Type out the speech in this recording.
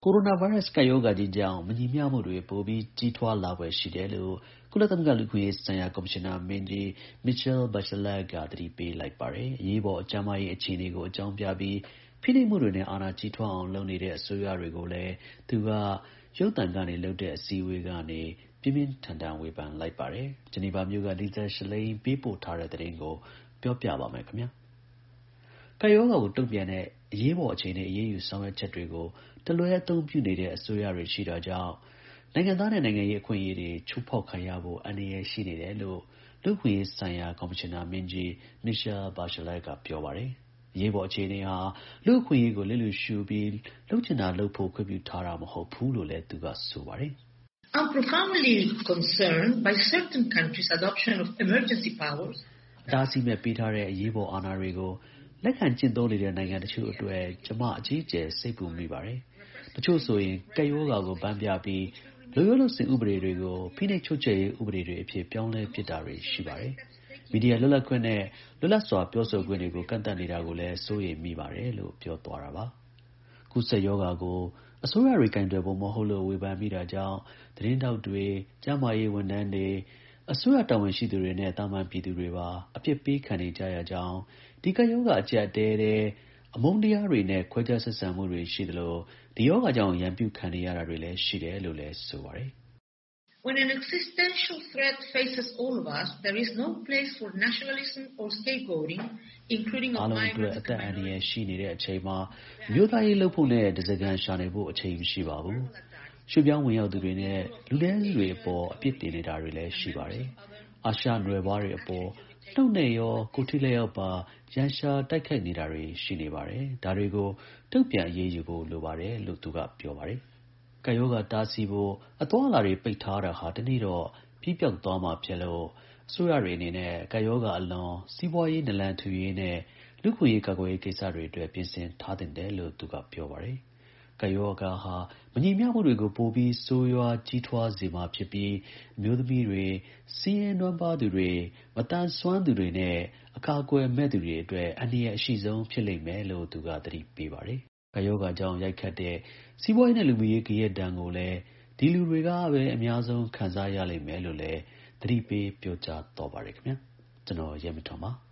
ကိုရိုနာဗိုင်းရပ်စ်ကပ်ရောဂါကြီးကြောင့်မညီမျှမှုတွေပိုပြီးကြီးထွားလာဖွယ်ရှိတယ်လို့ကုလသမဂ္ဂလူ့အခွင့်အရေးဆိုင်ရာကော်မရှင်နာမင်းကြီး Michelle Bachelet ကသတိပေးလိုက်ပါတယ်။ အရေးပေါ်ကျန်းမာရေးအခြေအနေကိုအကြောင်းပြပြီးဖိနှိပ်မှုတွေနဲ့အာဏာကြီးထွားအောင်လုပ်နေတဲ့အစိုးရတွေကိုလည်း သူက ရုပ်သံကနေလုပ်တဲ့အစည်းအဝေးကနေ ပြင်းပြင်းထန်ထန်ဝေဖန်လိုက်ပါတယ်။ ဂျနီဗာမြို့က Lisa Schlein ပေးပို့ထားတဲ့သတင်းကို ပြောပြပါမယ်။ ကပ်ရောဂါကိုတုံ့ပြန်တဲ့အရေးပေါ်အခြေအနေအရေးယူဆောင်ရွက်ချက်တွေကိုတလွဲအသုံးပြုနေတဲ့အစိုးရတွေရှိတာကြောင့် နိုင်ငံသားနဲ့နိုင်ငံရေးအခွင့်အရေးတွေချိုးဖောက်ခံရဖို့အန္တရာယ်ရှိနေတယ်လို့လူ့အခွင့်အရေးဆိုင်ရာကော်မရှင်နာမင်းကြီး Michelle Bachelet ကပြောပါတယ်။ အရေးပေါ်အခြေအနေဟာ လူ့အခွင့်အရေးကိုလျစ်လျူရှုပြီးလုပ်ချင်တာလုပ်ဖို့ခွင့်ပြုထားတာမဟုတ်ဘူးလို့လည်းသူကဆိုပါတယ်။ I'm profoundly concerned by certain countries' adoption of emergency powers. အတားအဆီးမဲ့ပေးထားတဲ့အရေးပေါ်အာဏာတွေကိုလက်ခံကျင့်သုံးနေတဲ့နိုင်ငံတချို့အတွက် ကျွန်မအကြီးအကျယ်စိတ်ပူမိပါတယ်။ တချို့ဆိုရင်ကပ်ရောဂါကိုဗန်းပြပြီးလုပ်ရိုးလုပ်စဉ်ဥပဒေတွေကိုဖိနှိပ်ချုပ်ချယ်ရေးဥပဒေတွေအဖြစ်ပြောင်းလဲပစ်တာတွေရှိပါတယ်။ မီဒီယာလွတ်လပ်ခွင့်နဲ့လွတ်လပ်စွာပြောဆိုခွင့်တွေကိုကန့်သတ်နေတာကိုလည်းစိုးရိမ်မိပါတယ်လို့ပြောသွားတာပါ။ ကူးစက်ရောဂါကိုအစိုးရတွေကိုင်တွယ်ပုံမဟုတ်လို့ဝေဖန်မိတာကြောင့်သတင်းထောက်တွေ၊ကျန်းမာရေးဝန်ထမ်းတွေ၊အစိုးရတာဝန်ရှိသူတွေနဲ့သာမန်ပြည်သူတွေပါအပြစ်ပေးခံနေကြရကြောင်း၊ ဒီကပ်ရောဂါအကျပ်အတည်းထဲ အမုန်းတရားတွေနဲ့ခွဲခြားဆက်ဆံမှုတွေရှိသလို ဒီရောဂါကြောင့်ရန်ပြုခံနေရတာတွေလည်းရှိတယ်လို့လည်းဆိုပါတယ်။ When an existential threat faces all of us, there is no place for nationalism or scapegoating, including အား of လုံးအတွက် migrants အသက် and အန္တရာယ် minorities. ရှိနေတဲ့အချိန်မှာအမျိုးသားရေးလုပ်ဖို့နဲ့ဓါးစာခံရှာနေဖို့အချိန်မရှိပါဘူး။ ရွှေ့ပြောင်းဝင်ရောက်သူတွေနဲ့လူနည်းစုတွေအပေါ်အပြစ်တင်နေတာတွေလည်းရှိပါတယ်။ အာရှနွယ်ဖွားတွေအပေါ်နှုတ်နဲ့ရောကိုယ်ထိလက်ရောက်ပါရန်ရှာတိုက်ခိုက်နေတာတွေရှိနေပါတယ်။ ဒါတွေကိုတုံ့ပြန်အရေးယူဖို့လိုပါတယ်လို့သူကပြောပါတယ်။ ကပ်ရောဂါတားဆီးဖို့အသွားအလာတွေပိတ်ထားတာဟာတစ်နေ့တော့ပြီးပျောက်သွားမှာဖြစ်လို့အစိုးရတွေအနေနဲ့ကပ်ရောဂါအလွန်စီးပွားရေးနာလန်ထူရေးနဲ့လူ့အခွင့်အရေးကာကွယ်ရေးကိစ္စတွေအတွက်ပြင်ဆင်ထားသင့်တယ်လို့သူကပြောပါတယ်။ ကပ်ရောဂါဟာမညီမျှမှုတွေကိုပိုပြီးဆိုးရွားကြီးထွားစေမှာဖြစ်ပြီးအမျိုးသမီးတွေ၊ဆင်းရဲနွမ်းပါးသူတွေ၊မသန်စွမ်းသူတွေနဲ့အကာအကွယ်မဲ့သူတွေအတွက်အန္တရာယ်အရှိဆုံးဖြစ်လိမ့်မယ်လို့သူကသတိပေးပါတယ်။ ကပ်ရောဂါကြောင့်ရိုက်ခတ်တဲ့စီးပွားရေးနဲ့လူမှုရေးဂယက်ဒဏ်ကိုလည်းဒီလူတွေကပဲအများဆုံးခံစားရလိမ့်မယ်လို့လည်းသတိပေးပြောကြားသွားပါတယ်ခင်ဗျာ။ ကျွန်တော်ရဲမထွန်းပါ။